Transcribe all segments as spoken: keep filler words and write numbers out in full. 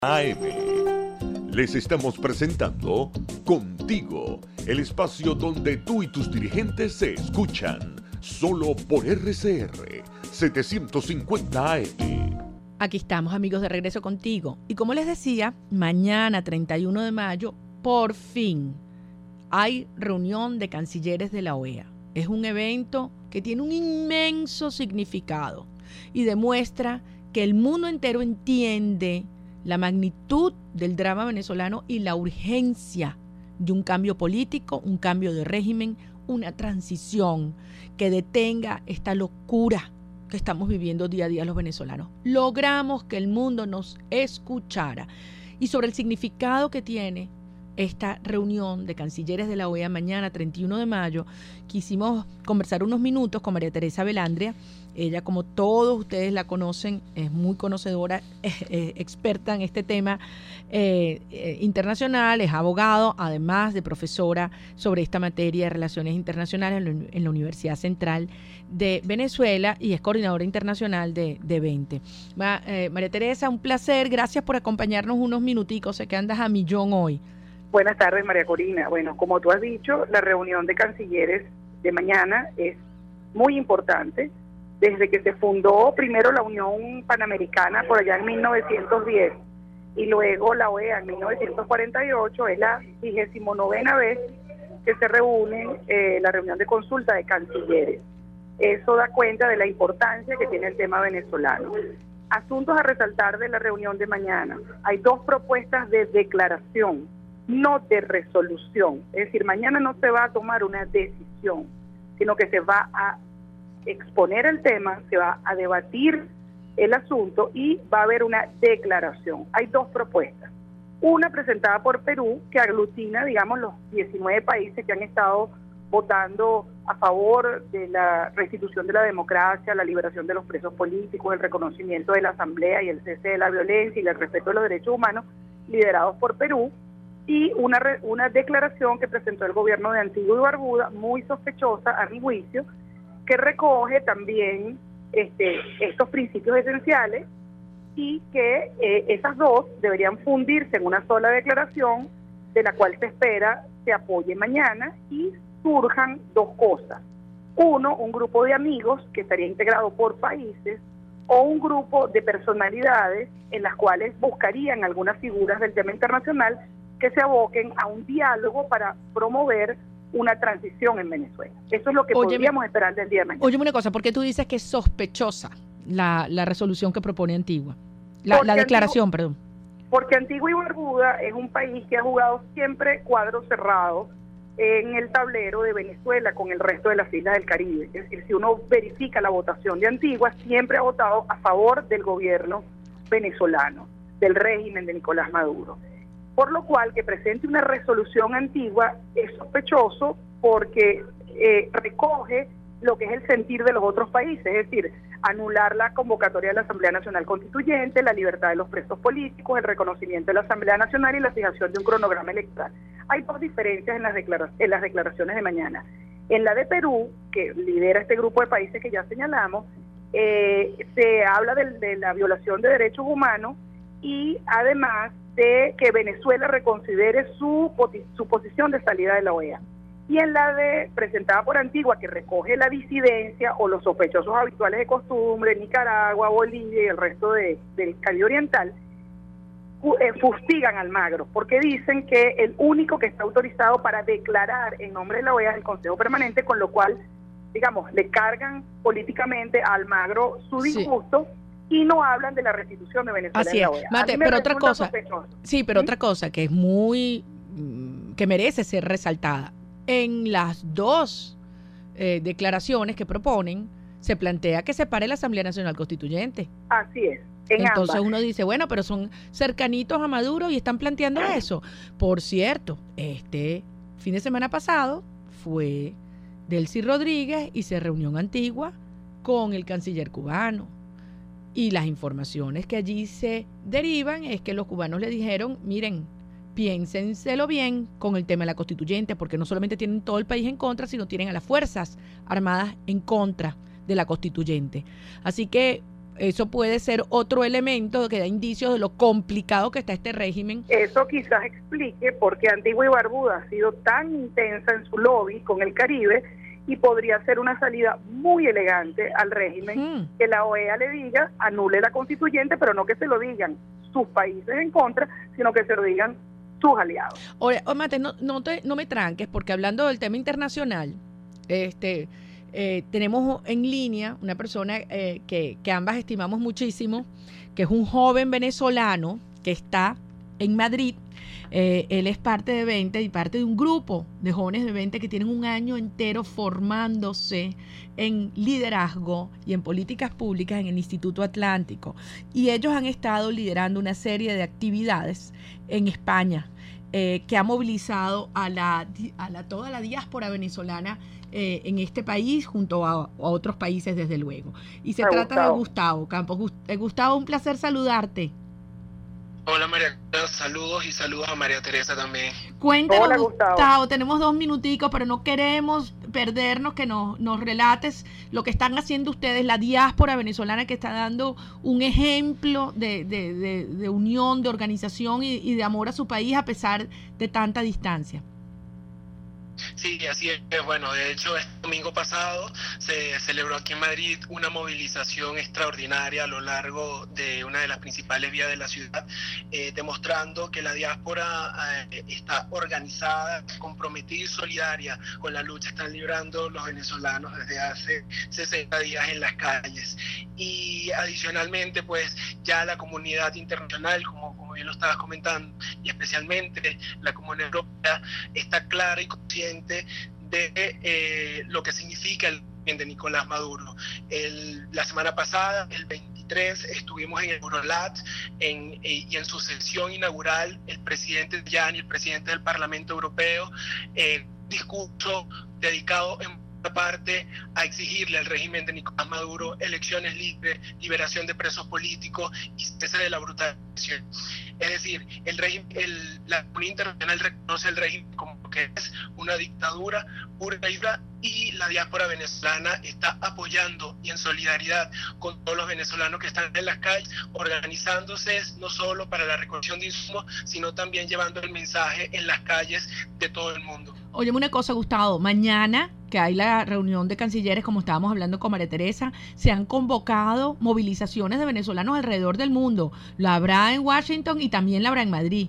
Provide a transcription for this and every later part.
A M. Les estamos presentando Contigo, el espacio donde tú y tus dirigentes se escuchan, solo por R C R setecientos cincuenta A M. Aquí estamos, amigos, de regreso contigo. Y como les decía, mañana, treinta y uno de mayo, por fin, hay reunión de cancilleres de la O E A. Es un evento que tiene un inmenso significado y demuestra que el mundo entero entiende la magnitud del drama venezolano y la urgencia de un cambio político, un cambio de régimen, una transición que detenga esta locura que estamos viviendo día a día los venezolanos. Logramos que el mundo nos escuchara. Y sobre el significado que tiene esta reunión de cancilleres de la O E A mañana, treinta y uno de mayo, quisimos conversar unos minutos con María Teresa Velandria. Ella, como todos ustedes la conocen, es muy conocedora, es, es experta en este tema eh, eh, internacional, es abogado, además de profesora sobre esta materia de relaciones internacionales en la, en la Universidad Central de Venezuela y es coordinadora internacional de, de veinte. Ma, eh, María Teresa, un placer, gracias por acompañarnos unos minuticos, sé que andas a millón hoy. Buenas tardes, María Corina. Bueno, como tú has dicho, la reunión de cancilleres de mañana es muy importante. Desde que se fundó primero la Unión Panamericana por allá en mil novecientos diez y luego la O E A en mil novecientos cuarenta y ocho, es la vigésimo novena vez que se reúne eh, la reunión de consulta de cancilleres. Eso da cuenta de la importancia que tiene el tema venezolano. Asuntos a resaltar de la reunión de mañana. Hay dos propuestas de declaración, no de resolución. Es decir, mañana no se va a tomar una decisión, sino que se va a exponer el tema, se va a debatir el asunto y va a haber una declaración. Hay dos propuestas. Una presentada por Perú, que aglutina, digamos, los diecinueve países que han estado votando a favor de la restitución de la democracia, la liberación de los presos políticos, el reconocimiento de la Asamblea y el cese de la violencia y el respeto de los derechos humanos, liderados por Perú, y una, re, una declaración que presentó el gobierno de Antigua y Barbuda, muy sospechosa a mi juicio, que recoge también este, estos principios esenciales y que eh, esas dos deberían fundirse en una sola declaración de la cual se espera se apoye mañana y surjan dos cosas. Uno, un grupo de amigos que estaría integrado por países o un grupo de personalidades en las cuales buscarían algunas figuras del tema internacional que se aboquen a un diálogo para promover una transición en Venezuela. Eso es lo que Óyeme, podríamos esperar del día de mañana. Óyeme una cosa, ¿por qué tú dices que es sospechosa la, la resolución que propone Antigua? La, la declaración, Antigua, perdón. Porque Antigua y Barbuda es un país que ha jugado siempre cuadro cerrado en el tablero de Venezuela con el resto de las islas del Caribe. Es decir, si uno verifica la votación de Antigua, siempre ha votado a favor del gobierno venezolano, del régimen de Nicolás Maduro. Por lo cual, que presente una resolución Antigua es sospechoso porque eh, recoge lo que es el sentir de los otros países, es decir, anular la convocatoria de la Asamblea Nacional Constituyente, la libertad de los presos políticos, el reconocimiento de la Asamblea Nacional y la fijación de un cronograma electoral. Hay dos diferencias en las, declara- en las declaraciones de mañana. En la de Perú, que lidera este grupo de países que ya señalamos, eh, se habla de, de la violación de derechos humanos y además de que Venezuela reconsidere su, su posición de salida de la O E A. Y en la de presentada por Antigua, que recoge la disidencia o los sospechosos habituales de costumbre, Nicaragua, Bolivia y el resto de, del Caribe Oriental, eh, fustigan a Almagro, porque dicen que el único que está autorizado para declarar en nombre de la O E A es el Consejo Permanente, con lo cual, digamos, le cargan políticamente a Almagro su disgusto. Sí. Y no hablan de la restitución de Venezuela. Así en es, la O E A. Mate, pero otra cosa, sospechoso. sí, pero ¿Sí? otra cosa que es muy, que merece ser resaltada. En las dos eh, declaraciones que proponen, se plantea que se pare la Asamblea Nacional Constituyente. Así es. En Entonces ambas. uno dice, bueno, pero son cercanitos a Maduro y están planteando eso. Por cierto, este fin de semana pasado fue Delcy Rodríguez y se reunió en Antigua con el canciller cubano. Y las informaciones que allí se derivan es que los cubanos le dijeron, miren, piénsenselo bien con el tema de la constituyente, porque no solamente tienen todo el país en contra, sino tienen a las Fuerzas Armadas en contra de la constituyente. Así que eso puede ser otro elemento que da indicios de lo complicado que está este régimen. Eso quizás explique por qué Antigua y Barbuda ha sido tan intensa en su lobby con el Caribe, y podría ser una salida muy elegante al régimen, hmm. que la O E A le diga, anule la constituyente, pero no que se lo digan sus países en contra, sino que se lo digan sus aliados. Oye, Mate, no, no, te, no me tranques, porque hablando del tema internacional, este... Eh, tenemos en línea una persona eh, que, que ambas estimamos muchísimo, que es un joven venezolano que está en Madrid. Eh, él es parte de veinte y parte de un grupo de jóvenes de veinte que tienen un año entero formándose en liderazgo y en políticas públicas en el Instituto Atlántico. Y ellos han estado liderando una serie de actividades en España eh, que ha movilizado a, la, a la, toda la diáspora venezolana Eh, en este país, junto a, a otros países, desde luego. Y se a trata Gustavo. de Gustavo Campos. Gust- eh, Gustavo, un placer saludarte. Hola María, saludos y saludos a María Teresa también. Cuéntanos, Hola, Gustavo. Gustavo, tenemos dos minuticos, pero no queremos perdernos, que nos, nos relates lo que están haciendo ustedes, la diáspora venezolana que está dando un ejemplo de, de, de, de unión, de organización y, y de amor a su país a pesar de tanta distancia. Sí, así es. Bueno, de hecho, este domingo pasado se celebró aquí en Madrid una movilización extraordinaria a lo largo de una de las principales vías de la ciudad, eh, demostrando que la diáspora eh, está organizada, comprometida y solidaria con la lucha que están librando los venezolanos desde hace sesenta días en las calles. Y adicionalmente, pues ya la comunidad internacional, como, como bien lo estabas comentando, y especialmente la comunidad europea, está clara y consciente de eh, lo que significa el régimen de Nicolás Maduro. El, la semana pasada, el veintitrés, estuvimos en el Eurolat en, eh, y en su sesión inaugural el presidente Tajani, el presidente del Parlamento Europeo, eh, discurso dedicado en parte a exigirle al régimen de Nicolás Maduro elecciones libres, liberación de presos políticos y cese de la brutalidad. Es decir, el régimen, el, la comunidad internacional reconoce el régimen como que es una dictadura pura y dura, y la diáspora venezolana está apoyando y en solidaridad con todos los venezolanos que están en las calles, organizándose no solo para la recolección de insumos, sino también llevando el mensaje en las calles de todo el mundo. Óyeme una cosa, Gustavo, mañana que hay la reunión de cancilleres, como estábamos hablando con María Teresa, se han convocado movilizaciones de venezolanos alrededor del mundo. La habrá en Washington y también la habrá en Madrid.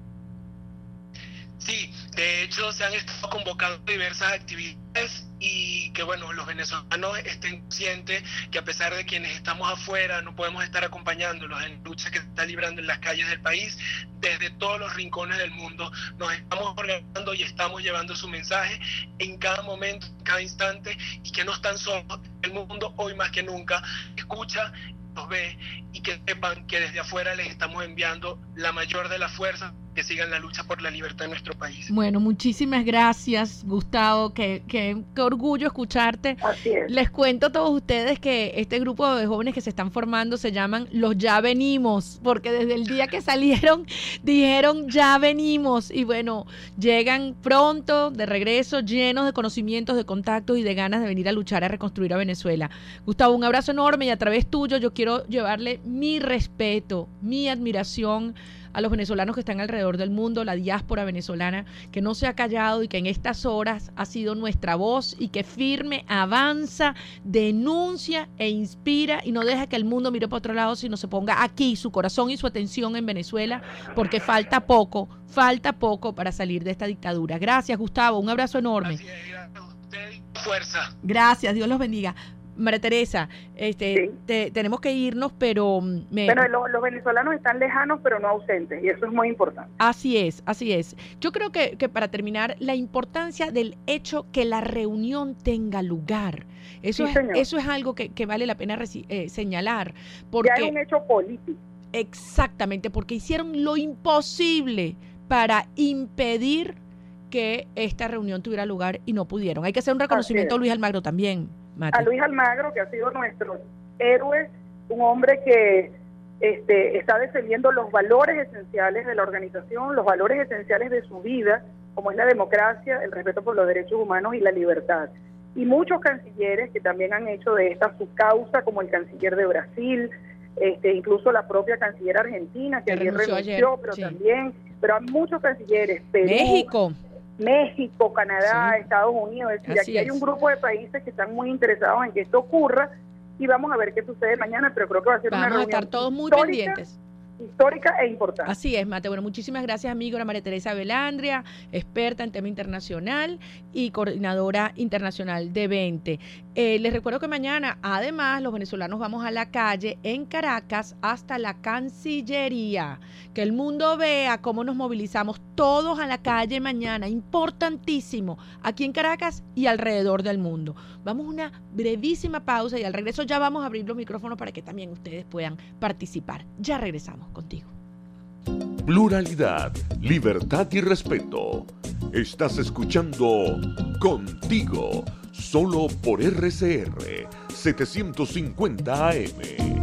Sí, de hecho se han estado convocando diversas actividades y que bueno, los venezolanos estén conscientes que a pesar de quienes estamos afuera no podemos estar acompañándolos en la lucha que se está librando en las calles del país, desde todos los rincones del mundo nos estamos organizando y estamos llevando su mensaje en cada momento, en cada instante, y que no están solos. El mundo hoy más que nunca escucha, nos ve, y que sepan que desde afuera les estamos enviando la mayor de las fuerzas que sigan la lucha por la libertad de nuestro país. Bueno, muchísimas gracias, Gustavo, qué, qué, qué orgullo escucharte. Así es. Les cuento a todos ustedes que este grupo de jóvenes que se están formando se llaman Los Ya Venimos, porque desde el día que salieron dijeron ya venimos, y bueno, llegan pronto de regreso llenos de conocimientos, de contactos y de ganas de venir a luchar a reconstruir a Venezuela. Gustavo, un abrazo enorme, y a través tuyo yo quiero llevarle mi respeto, mi admiración a los venezolanos que están alrededor del mundo, la diáspora venezolana que no se ha callado y que en estas horas ha sido nuestra voz, y que firme avanza, denuncia e inspira, y no deja que el mundo mire para otro lado, sino se ponga aquí su corazón y su atención en Venezuela, porque falta poco, falta poco para salir de esta dictadura. Gracias, Gustavo, un abrazo enorme. Gracias, gracias a usted y fuerza. Gracias, Dios los bendiga. María Teresa, este, sí. te, tenemos que irnos, pero... Me... Bueno, lo, los venezolanos están lejanos, pero no ausentes, y eso es muy importante. Así es, así es. Yo creo que, que para terminar, la importancia del hecho que la reunión tenga lugar. Eso, sí, es, eso es algo que, que vale la pena reci- eh, señalar. Porque, ya es un hecho político. Exactamente, porque hicieron lo imposible para impedir que esta reunión tuviera lugar y no pudieron. Hay que hacer un reconocimiento a Luis Almagro también. Mate. A Luis Almagro, que ha sido nuestro héroe, un hombre que este, está defendiendo los valores esenciales de la organización, los valores esenciales de su vida, como es la democracia, el respeto por los derechos humanos y la libertad. y muchos cancilleres que también han hecho de esta su causa, como el canciller de Brasil, este, incluso la propia canciller argentina, que ayer renunció, ayer, pero sí. también, pero hay muchos cancilleres, Perú, México, México, Canadá, sí. Estados Unidos, es decir, Así aquí es. hay un grupo de países que están muy interesados en que esto ocurra, y vamos a ver qué sucede mañana, pero creo que va a ser vamos una reunión a estar todos muy histórica, pendientes. histórica e importante. Así es, Mate. Bueno, muchísimas gracias, amigo. Ana María Teresa Velandria, experta en tema internacional y coordinadora internacional de veinte. Eh, les recuerdo que mañana, además, los venezolanos vamos a la calle en Caracas hasta la Cancillería. Que el mundo vea cómo nos movilizamos todos a la calle mañana. Importantísimo, aquí en Caracas y alrededor del mundo. Vamos a una brevísima pausa y al regreso ya vamos a abrir los micrófonos para que también ustedes puedan participar. Ya regresamos contigo. Pluralidad, libertad y respeto. Estás escuchando Contigo, solo por R C R setecientos cincuenta A M.